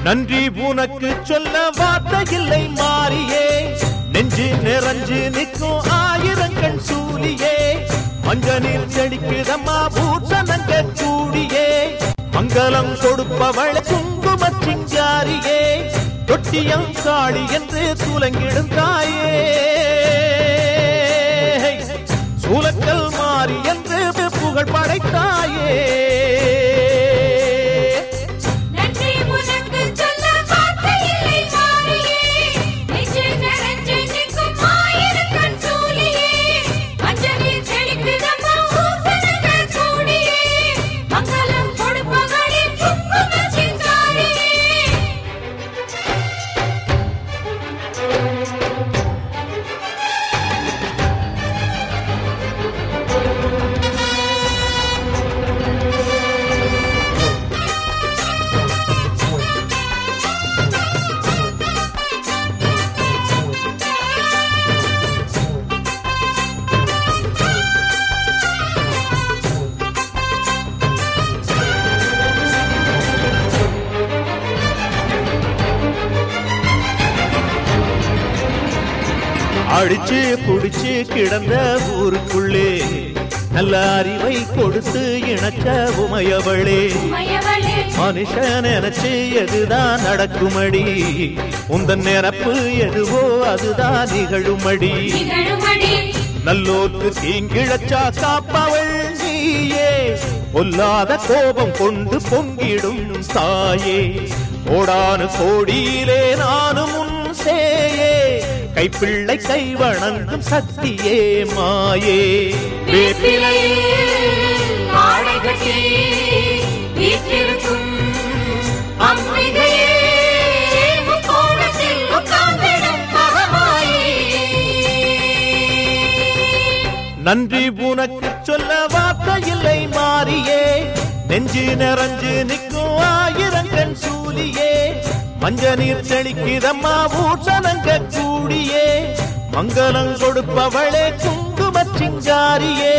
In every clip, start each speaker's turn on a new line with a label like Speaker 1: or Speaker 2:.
Speaker 1: நன்றி உனக்கு சொல்ல வார்த்தை இல்லை மாறியே, நெஞ்சு நிறைஞ்சு நிற்கும் ஆயிரங்கண் சூலியே, மஞ்சனில் செடிக்குதம்மா பூசணங்க கூடியே, மங்களம் கொடுப்பவள் குங்கும சிங்காரியே, தொட்டியம் காளி என்று சூலங்கிடும் தாயே, சூலக்கல் மாறி என்று புகழ் படைத்தாயே. அடிச்சு புடிச்சு கிடந்த ஊருக்குள்ளே நல்ல அறிவை கொடுத்து இணக்க உமையவளே, மனுஷன் நினைச்சு எதுதான் நடக்குமடி, உந்தன் நிரப்பு எதுவோ அதுதான் நிகழுமடி, நல்லோர்க்கு தீங்கிழச்சா காப்பவள் நீயே, பொல்லாத கோபம் கொண்டு பொங்கிடும் தாயே, கோடானு கோடியிலே நானும் உன் சேயே, கைப்பிள்ளை கை வணங்கும் சக்தியே மாயே, நன்றி உனக்கு சொல்ல வார்த்தை இல்லை மாறியே, நெஞ்சு நிறைஞ்சு நிற்கும் ஆயிரங்கண் சூலியே, மஞ்ச நீர் செழிக்குதம்மா பூசணங்க கூடியே, மங்களம் கொடுப்பவளே குங்கும சிங்காரியே.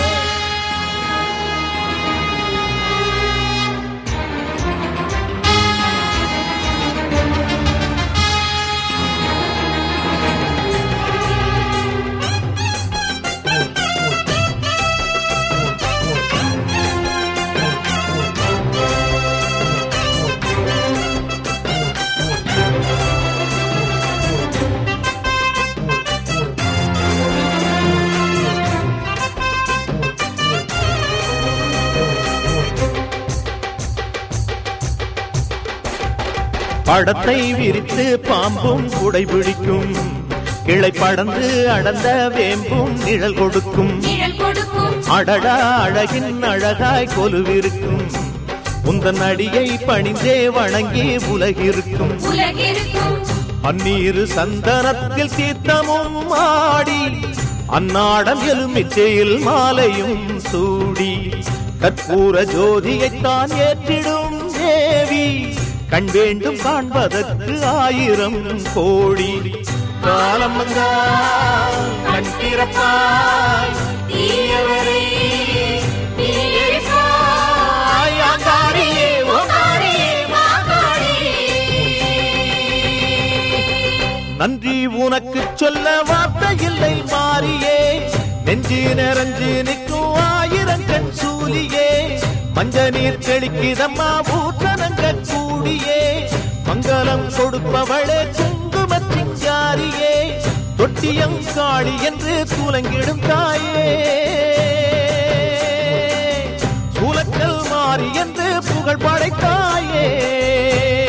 Speaker 1: படத்தை விரித்து பாம்பும் குடை பிடிக்கும், கிளை படந்து அடர்ந்த வேம்பும் நிழல் கொடுக்கும், அடடா அழகின் அழகாய் கொலுவிருக்கும், உந்தன் அடியை பணிந்தே வணங்கி உலகிருக்கும், பன்னீரு சந்தனத்தில் தீர்த்தமும் ஆடி, அந்நாடம் எலுமிச்சையில் மாலையும் சூடி, கற்பூர ஜோதியைத்தான் ஏற்றிடும் தேவி, கண் வேண்டும் காண்பதற்கு ஆயிரம் கோடி, காலம் வந்தால் கண் திறப்பாய் தீயவரே நன்றி உனக்கு சொல்ல வார்த்தை இல்லை மாறியே, நெஞ்சு நிறைஞ்சு நிற்கும் ஆயிரங்கண் சூலியே, மஞ்ச நீர் செழிக்குதம்மா பூசணங்க கூடியே, மங்களம் கொடுப்பவளே குங்கும சிங்காரியே, தொட்டியம் காளி என்று சூலங்கிடும் தாயே, சூலக்கல் மாறி என்று புகழ் படைத்தாயே.